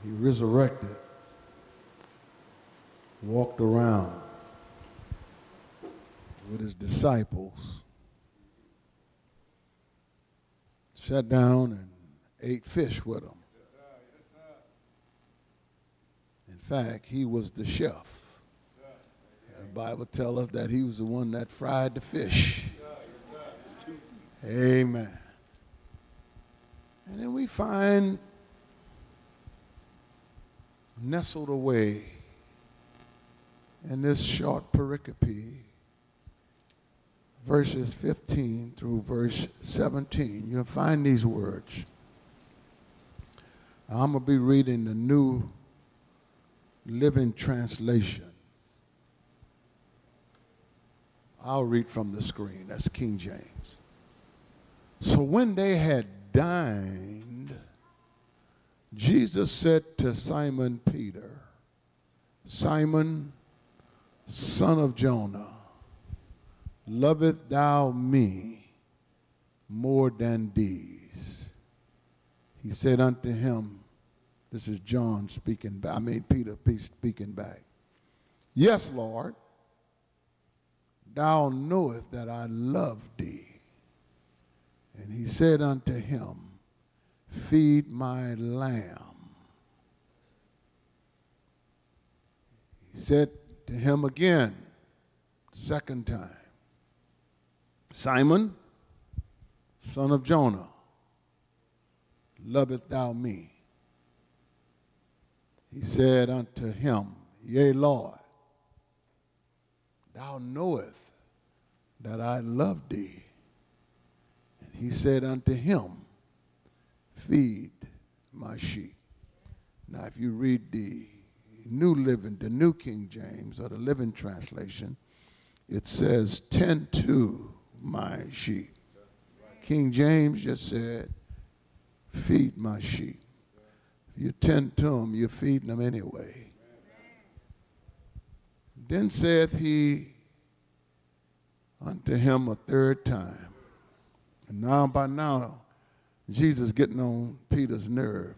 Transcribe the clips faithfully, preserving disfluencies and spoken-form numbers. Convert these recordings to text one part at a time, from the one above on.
he resurrected, walked around with his disciples, sat down and ate fish with them. In fact, he was the chef. The Bible tells us that he was the one that fried the fish. Amen. And then we find nestled away in this short pericope, verses fifteen through verse seventeen, you'll find these words. I'm going to be reading the New Living Translation. I'll read from the screen. That's King James. So when they had dined, Jesus said to Simon Peter, Simon, son of Jonah, lovest thou me more than these? He said unto him, this is John speaking back, I mean Peter speaking back. Yes, Lord, thou knowest that I love thee. And he said unto him, feed my lamb. He said to him again, second time, Simon, son of Jonah, lovest thou me? He said unto him, yea, Lord, thou knowest that I love thee. And he said unto him, feed my sheep. Now, if you read the New Living, the New King James, or the Living Translation, it says, tend to my sheep. King James just said, feed my sheep. If you tend to them, you're feeding them anyway. Then saith he unto him a third time. And now by now, Jesus getting on Peter's nerve.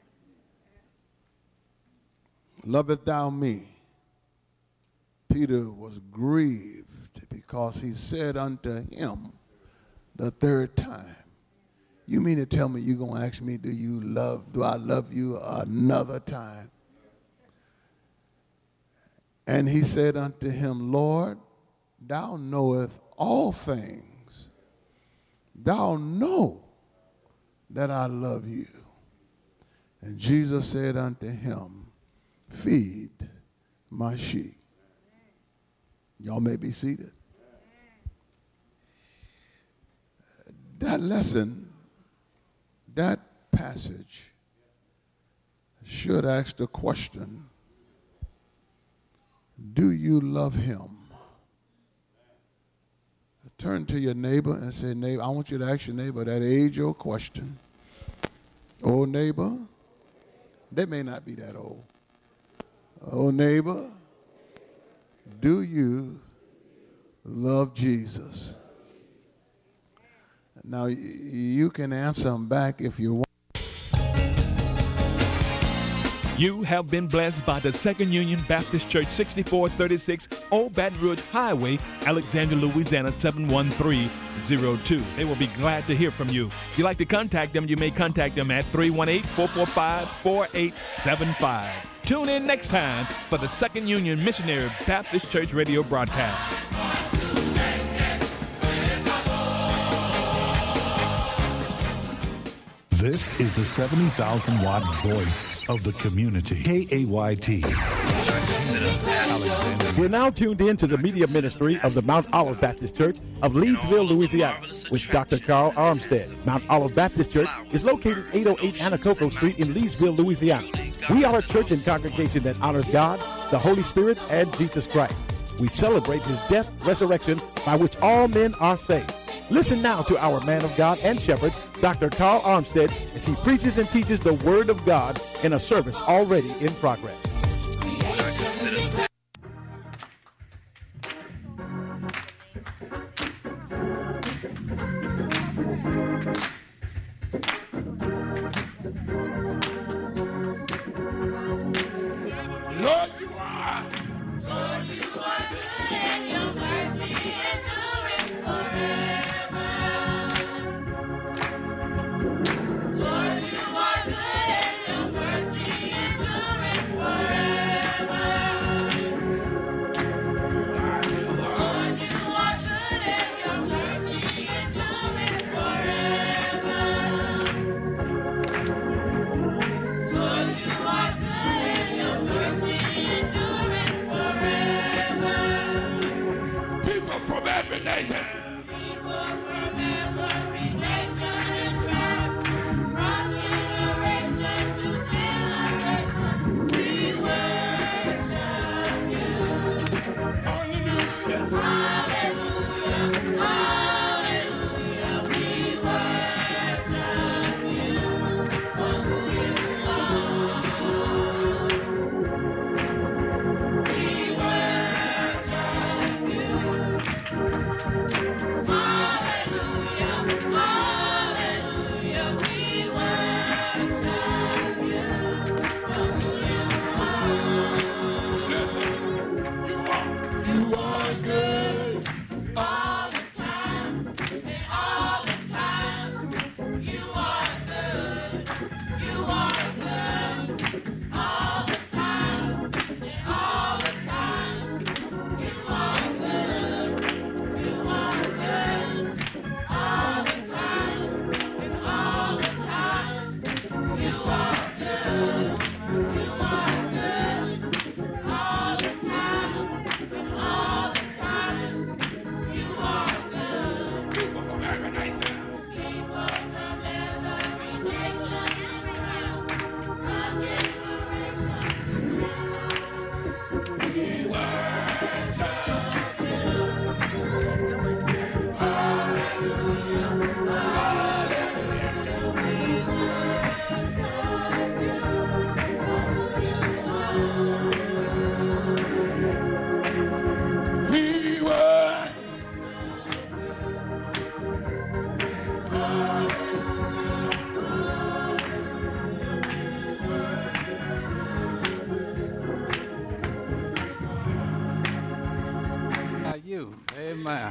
Lovest thou me? Peter was grieved because he said unto him the third time, you mean to tell me you're going to ask me, do you love, do I love you another time? And he said unto him, Lord, thou knowest all things. Thou know that I love you. And Jesus said unto him, feed my sheep. Y'all may be seated. That lesson, that passage should ask the question, do you love him? Turn to your neighbor and say, neighbor, I want you to ask your neighbor that age-old question. Oh, neighbor, they may not be that old. Oh, neighbor, do you love Jesus? Now, you can answer them back if you want. You have been blessed by the Second Union Baptist Church, sixty-four thirty-six Old Baton Rouge Highway, Alexandria, Louisiana, seven one three zero two. They will be glad to hear from you. If you'd like to contact them, you may contact them at three one eight, four four five, four eight seven five. Tune in next time for the Second Union Missionary Baptist Church radio broadcast. This is the seventy thousand watt voice of the community. K A Y T. We're now tuned in to the media ministry of the Mount Olive Baptist Church of Leesville, Louisiana, with Doctor Carl Armstead. Mount Olive Baptist Church is located eight oh eight Anacoco Street in Leesville, Louisiana. We are a church and congregation that honors God, the Holy Spirit, and Jesus Christ. We celebrate his death, resurrection, by which all men are saved. Listen now to our man of God and shepherd, Doctor Carl Armstead, as he preaches and teaches the Word of God in a service already in progress. Amen.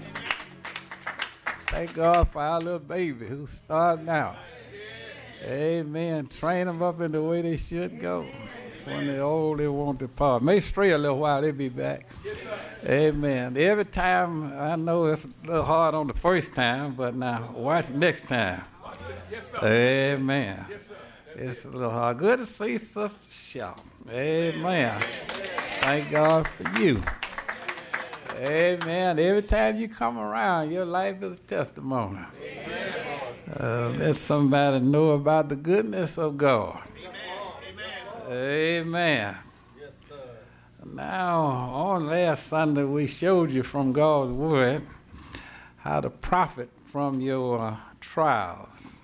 Thank God for our little baby who's starting out. Amen. Train them up in the way they should go. When they're old, they won't depart. May stray a little while, they'll be back. Yes, sir. Amen. Every time, I know it's a little hard on the first time, but now watch next time. Yes, sir. Amen. Yes, sir. It's a little hard. Good to see Sister Shaw. Amen. Thank God for you. Amen. Every time you come around, your life is a testimony. Uh, let somebody know about the goodness of God. Amen. Yes, sir. Now, on last Sunday, we showed you from God's Word how to profit from your uh, trials.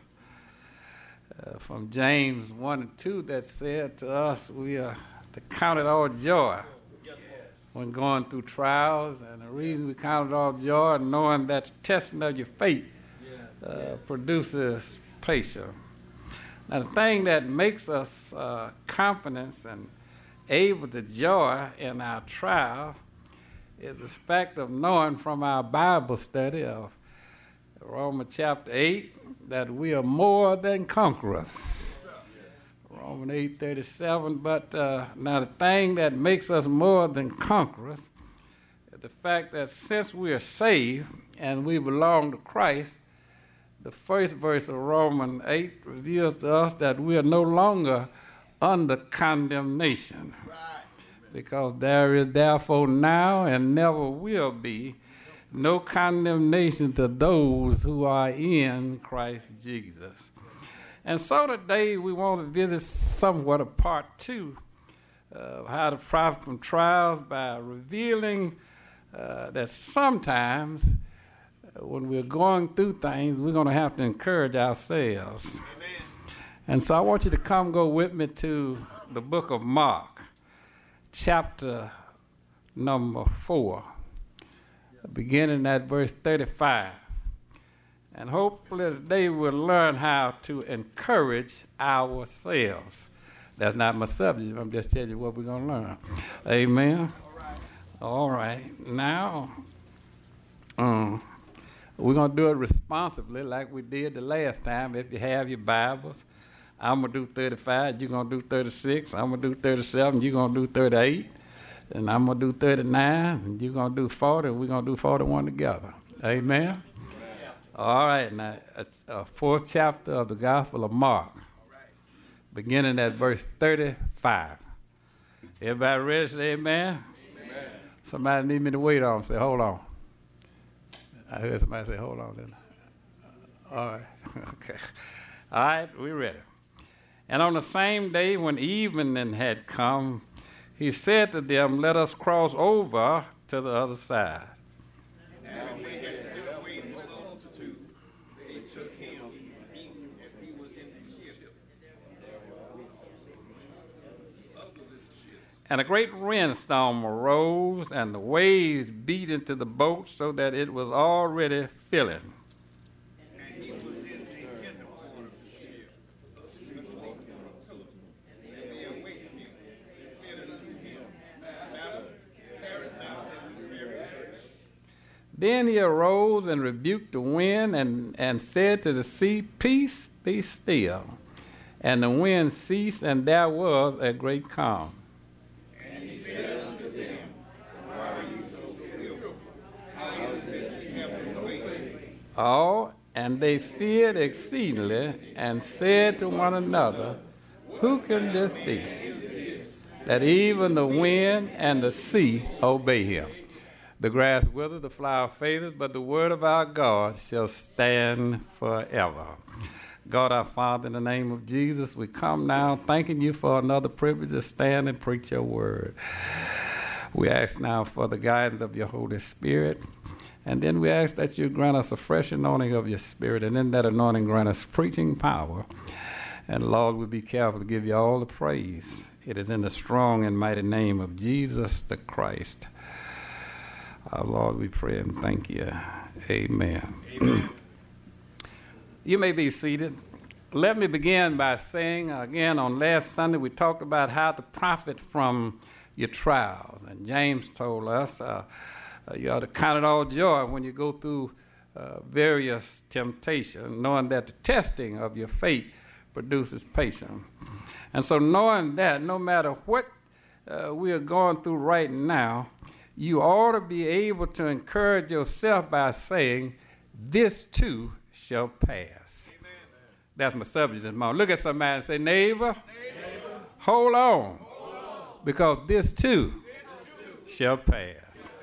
Uh, from James one and two that said to us, we are to count it all joy when going through trials. And the reason we count it all joy, knowing that the testing of your faith uh, produces patience. Now, the thing that makes us uh, confident and able to joy in our trials is the fact of knowing from our Bible study of Romans chapter eight that we are more than conquerors. Romans eight thirty-seven. But uh, now the thing that makes us more than conquerors is the fact that since we are saved and we belong to Christ, the first verse of Romans eight reveals to us that we are no longer under condemnation. Right. Because there is therefore now and never will be no condemnation to those who are in Christ Jesus. And so today we want to visit somewhat of part two of how to profit from trials by revealing uh, that sometimes when we're going through things, we're going to have to encourage ourselves. Amen. And so I want you to come go with me to the book of Mark, chapter number four, beginning at verse thirty-five. And hopefully today we'll learn how to encourage ourselves. That's not my subject. I'm just telling you what we're going to learn. Amen. All right. All right. Now, um, we're going to do it responsibly like we did the last time. If you have your Bibles, I'm going to do thirty-five, you're going to do thirty-six, I'm going to do thirty-seven, you're going to do thirty-eight, and I'm going to do thirty-nine, and you're going to do forty, and we're going to do forty-one together. Amen? Amen. All right, now, it's a fourth chapter of the Gospel of Mark, beginning at verse thirty-five. Everybody ready to say amen? Amen? Somebody need me to wait on, say, hold on. I heard somebody say, hold on. Then. All right. Okay. All right, we're ready. And on the same day when evening had come, he said to them, let us cross over to the other side. And when they had sent away the multitude, they took him, even as he was in the ship. And a great windstorm arose, and the waves beat into the boat so that it was already filling. And he was in the hinder part of the ship, asleep on the pillow. And they awakened him, and said unto him, Master, carest thou that we perish? Then he arose and rebuked the wind, and, and said to the sea, Peace, be still. And the wind ceased, and there was a great calm. Said unto them, why are you so fearful? How is it that you have no faith? Oh, and they feared exceedingly, and said to one another, who can this be, that even the wind and the sea obey him? The grass withers, the flower fadeth, but the word of our God shall stand forever. God our Father, in the name of Jesus, we come now thanking you for another privilege to stand and preach your word. We ask now for the guidance of your Holy Spirit, and then we ask that you grant us a fresh anointing of your Spirit, and in that anointing grant us preaching power. And Lord, we'll be careful to give you all the praise. It is in the strong and mighty name of Jesus the Christ. Our Lord, we pray and thank you. Amen. Amen. You may be seated. Let me begin by saying, again, on last Sunday, we talked about how to profit from your trials. And James told us, uh, Uh, you ought to count it all joy when you go through uh, various temptations, knowing that the testing of your faith produces patience. And so knowing that no matter what uh, we are going through right now, you ought to be able to encourage yourself by saying, this too shall pass. Amen. That's my subject this morning. Look at somebody and say, neighbor, neighbor hold, on, hold on, because this too, this too shall pass.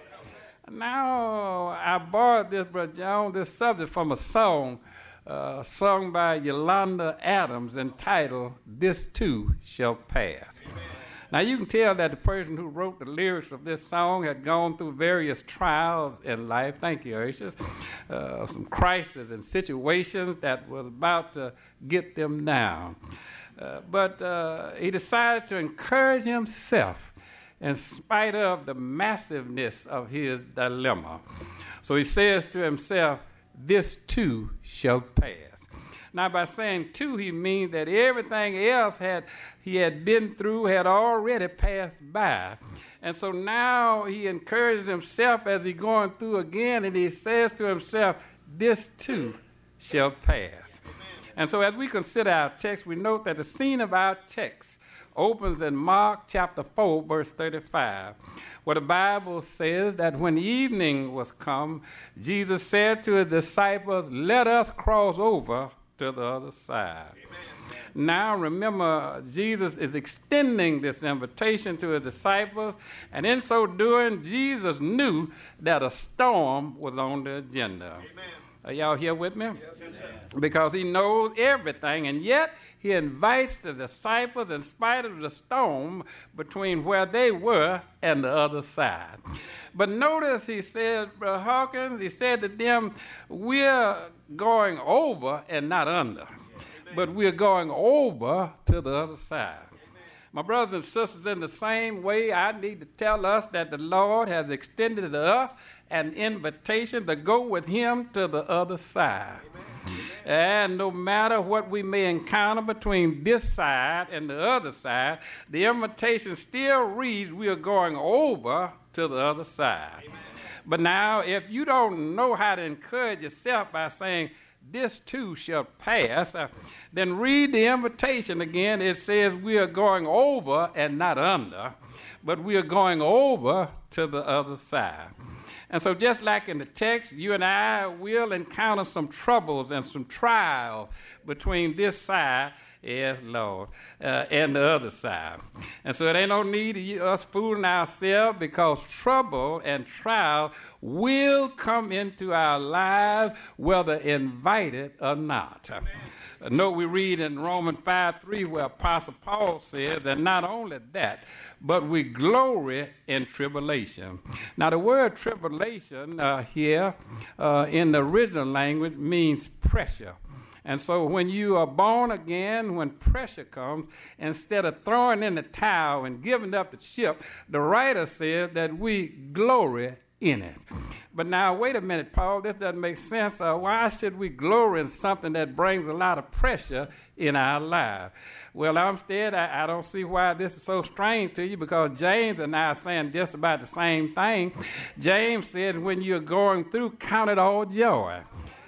Now, I borrowed this, Brother John, this subject from a song uh, sung by Yolanda Adams entitled, This Too Shall Pass. Amen. Now, you can tell that the person who wrote the lyrics of this song had gone through various trials in life. Thank you, Urshus. Uh, some crises and situations that was about to get them down. Uh, but uh, he decided to encourage himself in spite of the massiveness of his dilemma. So he says to himself, this too shall pass. Now, by saying too, he means that everything else had he had been through had already passed by. And so now he encourages himself as he's going through again, and he says to himself, this too shall pass. Amen. And so as we consider our text, we note that the scene of our text opens in Mark chapter four, verse thirty-five, where the Bible says that when evening was come, Jesus said to his disciples, let us cross over to the other side. Amen. Now remember, Jesus is extending this invitation to his disciples, and in so doing, Jesus knew that a storm was on the agenda. Amen. Are y'all here with me? Yes, because he knows everything, and yet he invites the disciples in spite of the storm between where they were and the other side. But notice he said, Brother Hawkins, he said to them, we're going over and not under, but we're going over to the other side. Amen. My brothers and sisters, in the same way, I need to tell us that the Lord has extended to us an invitation to go with him to the other side. Amen. And no matter what we may encounter between this side and the other side, the invitation still reads, we are going over to the other side. Amen. But now, if you don't know how to encourage yourself by saying, this too shall pass, uh, then read the invitation again. It says we are going over and not under, but we are going over to the other side. And so just like in the text, you and I will encounter some troubles and some trials between this side, yes, Lord, uh, and the other side. And so there ain't no need of us fooling ourselves, because trouble and trial will come into our lives whether invited or not. Uh, note we read in Romans five three where Apostle Paul says, and not only that, but we glory in tribulation. Now the word tribulation uh, here uh, in the original language means pressure. And so when you are born again, when pressure comes, instead of throwing in the towel and giving up the ship, the writer says that we glory in it. But now, wait a minute, Paul, this doesn't make sense. Uh, why should we glory in something that brings a lot of pressure in our lives? Well, Armstead, I, I don't see why this is so strange to you, because James and I are saying just about the same thing. James said, when you're going through, count it all joy.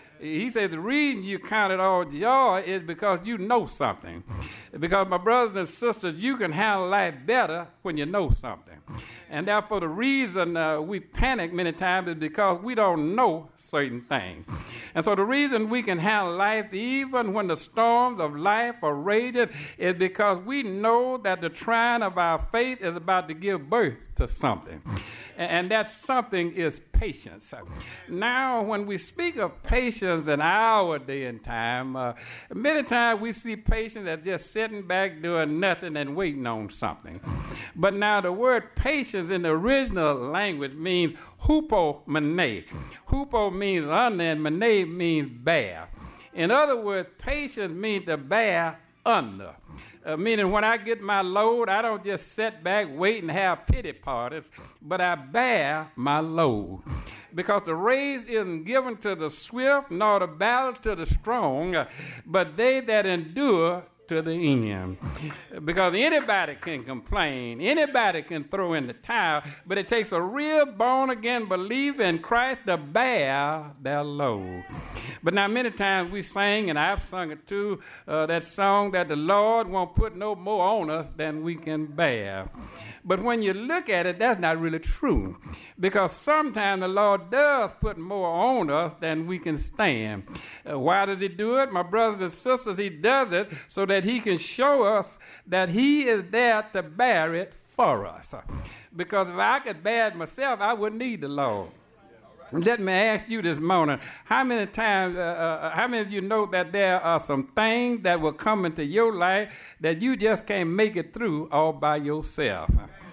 He says the reason you count it all joy is because you know something. Because, my brothers and sisters, you can handle life better when you know something. And therefore, the reason uh, we panic many times is because we don't know certain things. And so the reason we can handle life even when the storms of life are raging is because we know that the trying of our faith is about to give birth to something. And that something is patience. Now, when we speak of patience in our day and time, uh, many times we see patience as just sitting back doing nothing and waiting on something. But now the word patience in the original language means hupomene. Hupo means under and mene means bear. In other words, patience means to bear under. Uh, meaning when I get my load, I don't just sit back, wait, and have pity parties, but I bear my load. Because the race isn't given to the swift, nor the battle to the strong, uh, but they that endure to the end. Because anybody can complain, anybody can throw in the towel, but it takes a real born-again believer in Christ to bear their load. But now many times we sing, and I've sung it too, uh, that song that the Lord won't put no more on us than we can bear. But when you look at it, that's not really true. Because sometimes the Lord does put more on us than we can stand. Uh, why does he do it? My brothers and sisters, he does it so that he can show us that he is there to bear it for us. Because if I could bear it myself, I wouldn't need the Lord. Let me ask you this morning, how many times, uh, uh, how many of you know that there are some things that will come into your life that you just can't make it through all by yourself?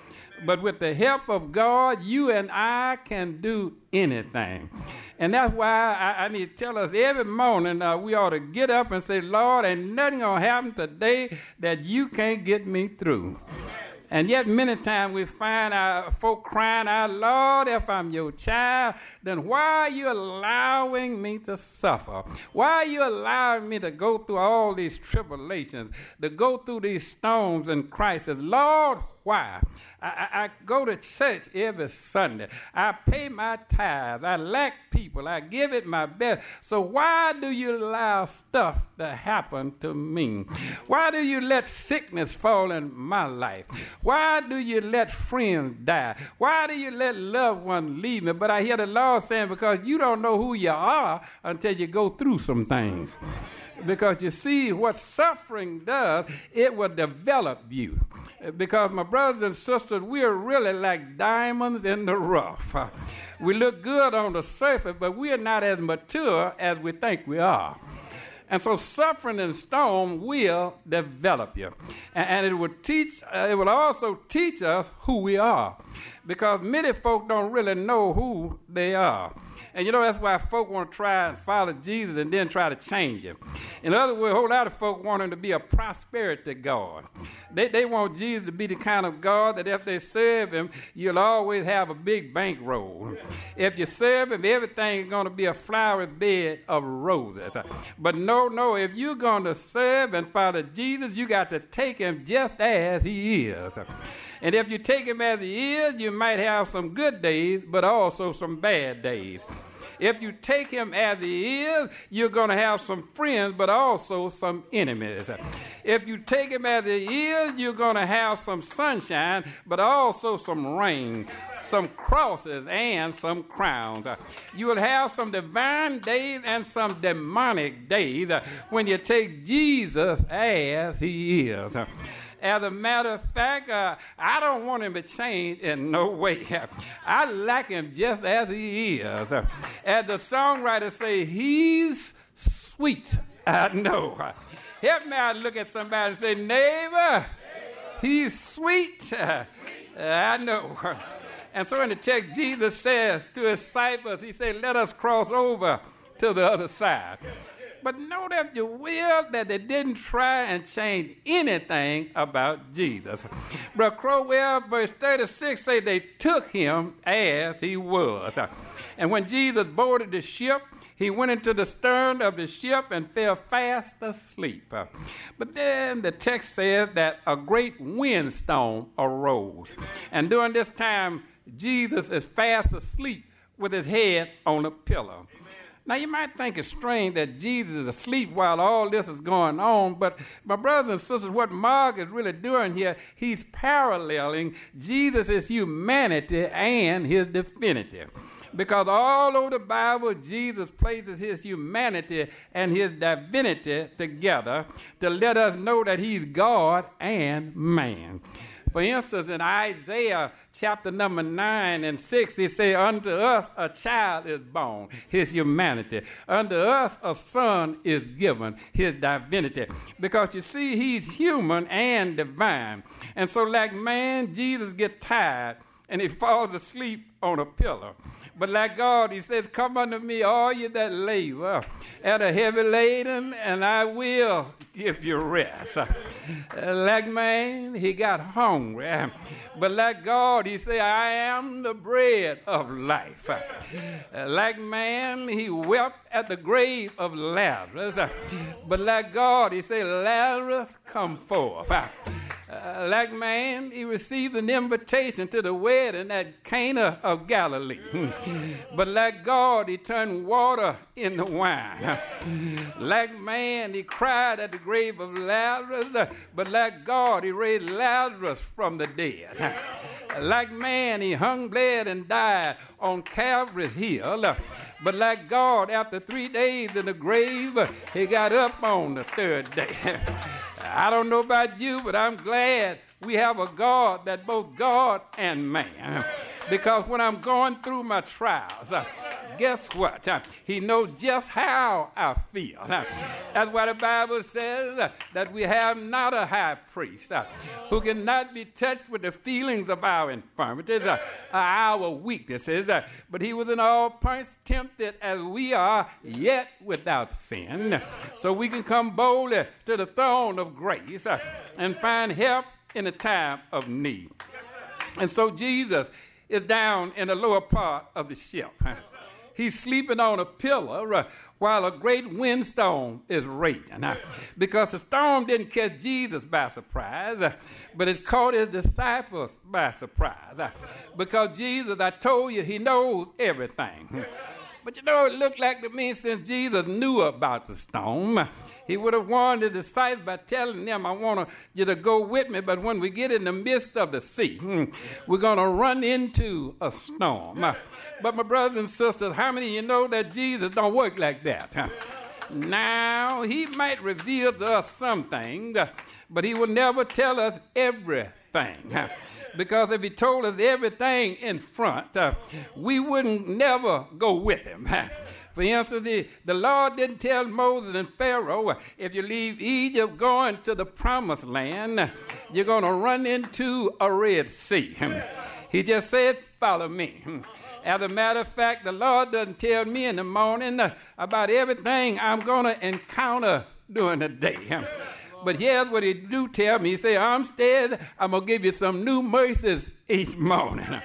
But with the help of God, you and I can do anything. And that's why I, I need to tell us every morning uh, we ought to get up and say, Lord, ain't nothing going to happen today that you can't get me through. And yet many times we find our folk crying out, Lord, if I'm your child, then why are you allowing me to suffer? Why are you allowing me to go through all these tribulations, to go through these storms and crises? Lord, why? I, I, I go to church every Sunday. I pay my tithes. I lack people. I give it my best. So why do you allow stuff to happen to me? Why do you let sickness fall in my life? Why do you let friends die? Why do you let loved ones leave me? But I hear the Lord saying, because you don't know who you are until you go through some things. Because you see, what suffering does, it will develop you. Because my brothers and sisters, we're really like diamonds in the rough. We look good on the surface, but we're not as mature as we think we are. And so suffering and storm will develop you. And, and it will teach, uh, it will also teach us who we are. Because many folk don't really know who they are. And you know, that's why folk want to try and follow Jesus and then try to change him. In other words, a whole lot of folk want him to be a prosperity God. They, they want Jesus to be the kind of God that if they serve him, you'll always have a big bankroll. If you serve him, everything is going to be a flowery bed of roses. But no, no, if you're going to serve and follow Jesus, you got to take him just as he is. And if you take him as he is, you might have some good days, but also some bad days. If you take him as he is, you're going to have some friends, but also some enemies. If you take him as he is, you're going to have some sunshine, but also some rain, some crosses, and some crowns. You will have some divine days and some demonic days when you take Jesus as he is. As a matter of fact, uh, I don't want him to change in no way. I like him just as he is. As the songwriter say, he's sweet. I know. Help me out, look at somebody and say, neighbor, he's sweet. I know. And so in the text, Jesus says to his disciples, he said, let us cross over to the other side. But note, if you will, that they didn't try and change anything about Jesus. Brother Crowell, verse thirty-six, say they took him as he was. And when Jesus boarded the ship, he went into the stern of the ship and fell fast asleep. But then the text says that a great windstorm arose. And during this time, Jesus is fast asleep with his head on a pillow. Now, you might think it's strange that Jesus is asleep while all this is going on, but my brothers and sisters, what Mark is really doing here, he's paralleling Jesus' humanity and his divinity. Because all over the Bible, Jesus places his humanity and his divinity together to let us know that he's God and man. For instance, in Isaiah chapter number nine and six, he says, unto us a child is born, his humanity. Unto us a son is given, his divinity. Because you see, he's human and divine. And so like man, Jesus gets tired and he falls asleep on a pillow. But like God, he says, come unto me, all you that labor and are heavy laden, and I will give you rest. Uh, like man, he got hungry. But like God, he said, I am the bread of life. Uh, like man, he wept at the grave of Lazarus. Uh, but like God, he said, Lazarus, come forth. Uh, Uh, like man, he received an invitation to the wedding at Cana of Galilee. But like God, he turned water into wine. Like man, he cried at the grave of Lazarus. But like God, he raised Lazarus from the dead. Like man, he hung, bled, and died on Calvary's hill. But like God, after three days in the grave, he got up on the third day. I don't know about you, but I'm glad we have a God that's both God and man. Because when I'm going through my trials, uh, guess what? Uh, he knows just how I feel. Uh, that's why the Bible says uh, that we have not a high priest uh, who cannot be touched with the feelings of our infirmities, uh, our weaknesses, uh, but he was in all points tempted as we are, yet without sin. So we can come boldly to the throne of grace uh, and find help in a time of need. And so Jesus is down in the lower part of the ship. He's sleeping on a pillar uh, while a great windstorm is raging. Uh, because the storm didn't catch Jesus by surprise, uh, but it caught his disciples by surprise. Uh, because Jesus, I told you, he knows everything. But you know, it looked like to me since Jesus knew about the storm, he would have warned his disciples by telling them, I want you to go with me, but when we get in the midst of the sea, we're going to run into a storm. But my brothers and sisters, how many of you know that Jesus don't work like that? Now, he might reveal to us some things, but he will never tell us everything. Because if he told us everything in front, uh, we wouldn't never go with him. For instance, the, the Lord didn't tell Moses and Pharaoh, if you leave Egypt going to the promised land, you're going to run into a Red Sea. He just said, follow me. As a matter of fact, the Lord doesn't tell me in the morning about everything I'm going to encounter during the day. But here's what he do tell me. He say, Armstead, I'm going to give you some new mercies each morning.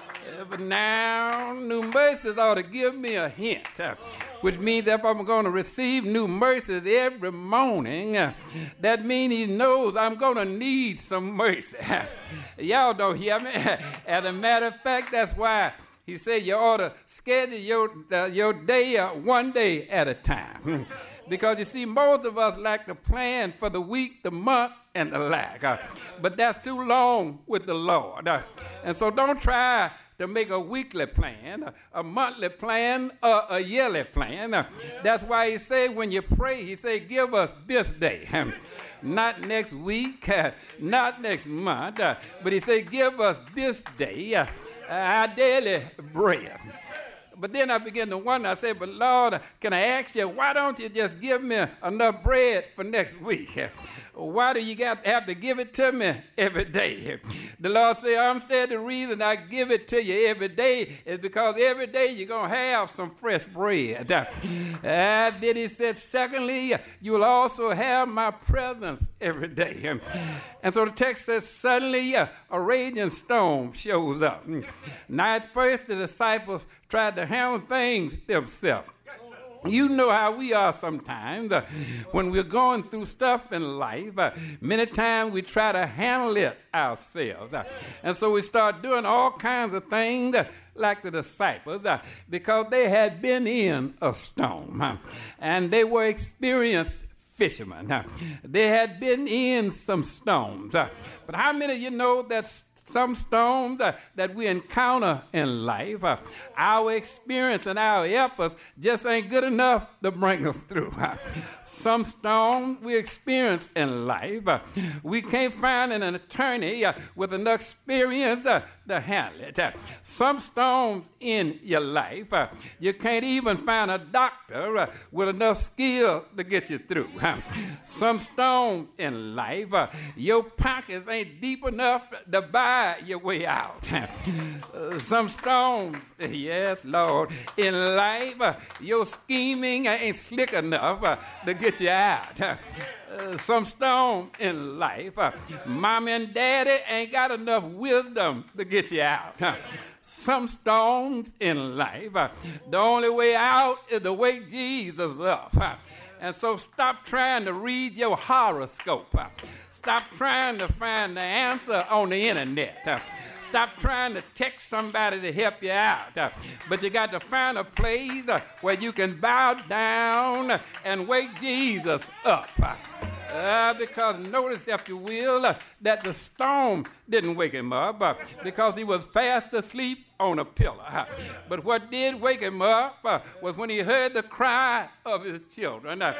But now, new mercies ought to give me a hint, uh, which means if I'm going to receive new mercies every morning, uh, that means he knows I'm going to need some mercy. Y'all don't hear me? As a matter of fact, that's why he said you ought to schedule your, uh, your day uh, one day at a time. Because you see, most of us like to plan for the week, the month, and the lack. Uh, but that's too long with the Lord. Uh, and so don't try to make a weekly plan, a, a monthly plan, or a yearly plan. Uh, that's why he said when you pray, he said, give us this day. Not next week, uh, not next month, uh, but he said, give us this day uh, our daily bread. But then I began to wonder, I said, but Lord, can I ask you, why don't you just give me enough bread for next week? Why do you got to have to give it to me every day? The Lord said, I'm still the reason I give it to you every day is because every day you're going to have some fresh bread. Uh, then he said, secondly, you will also have my presence every day. And so the text says, suddenly uh, a raging storm shows up. Now at first the disciples tried to handle things themselves. You know how we are sometimes uh, when we're going through stuff in life. Uh, many times we try to handle it ourselves. Uh, and so we start doing all kinds of things uh, like the disciples uh, because they had been in a storm uh, and they were experienced fishermen. Uh, they had been in some storms. Uh, but how many of you know that some storms uh, that we encounter in life, uh, our experience and our efforts just ain't good enough to bring us through. Uh, some storms we experience in life, uh, we can't find an attorney uh, with enough experience uh, to handle it. Uh, some storms in your life, uh, you can't even find a doctor uh, with enough skill to get you through. Uh, some storms in life, uh, your pockets ain't deep enough to buy try your way out. Uh, some storms, yes, Lord, in life, uh, your scheming ain't slick enough uh, to get you out. Uh, some storm in life, uh, mom and daddy ain't got enough wisdom to get you out. Uh, some storms in life, uh, the only way out is to wake Jesus up. Uh, and so stop trying to read your horoscope. Uh, stop trying to find the answer on the internet. Uh, Stop trying to text somebody to help you out. Uh, but you got to find a place uh, where you can bow down and wake Jesus up. Uh, because notice, if you will, uh, that the storm didn't wake him up uh, because he was fast asleep on a pillar. Uh, but what did wake him up uh, was when he heard the cry of his children. Uh,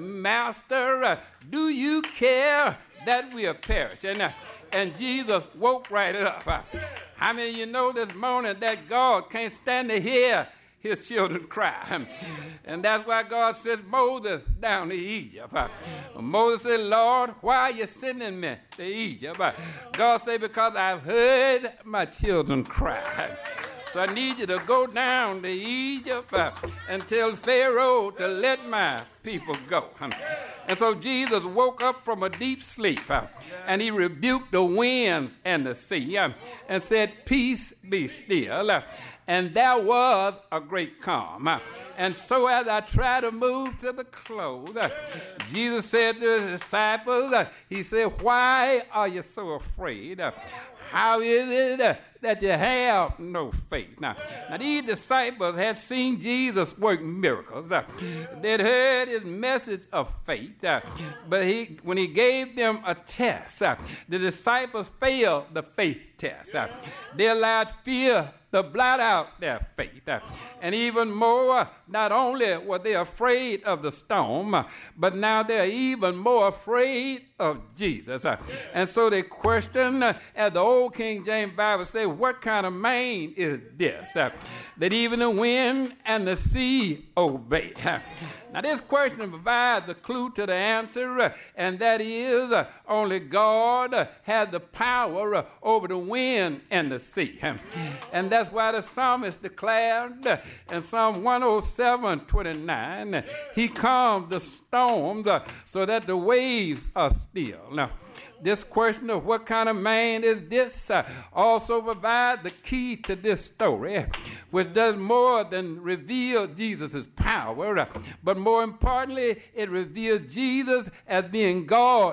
Master, uh, do you care that we are perishing? Uh, And Jesus woke right up. How many of you know this morning that God can't stand to hear his children cry? And that's why God sent Moses down to Egypt. Moses said, Lord, why are you sending me to Egypt? God said, because I've heard my children cry. So I need you to go down to Egypt uh, and tell Pharaoh to let my people go. And so Jesus woke up from a deep sleep uh, and he rebuked the winds and the sea uh, and said, peace be still. Uh, and there was a great calm. Uh, and so as I try to move to the close, uh, Jesus said to his disciples, uh, he said, why are you so afraid? Uh, How is it uh, that you have no faith? Now, now these disciples had seen Jesus work miracles. Uh, they'd heard his message of faith. Uh, but he, when he gave them a test, uh, the disciples failed the faith test. Uh, they allowed fear to blot out their faith. Uh, and even more, not only were they afraid of the storm, uh, but now they're even more afraid of Jesus. Uh, and so they question, uh, as the old King James Bible says, what kind of man is this? Uh, that even the wind and the sea obey. Uh, now this question provides a clue to the answer, uh, and that is uh, only God uh, has the power uh, over the wind and the sea. Uh, and that's why the psalmist declared uh, in Psalm one oh seven, twenty-nine, uh, he calms the storms uh, so that the waves are still. Now, this question of what kind of man is this uh, also provides the key to this story, which does more than reveal Jesus' power, uh, but more importantly, it reveals Jesus as being God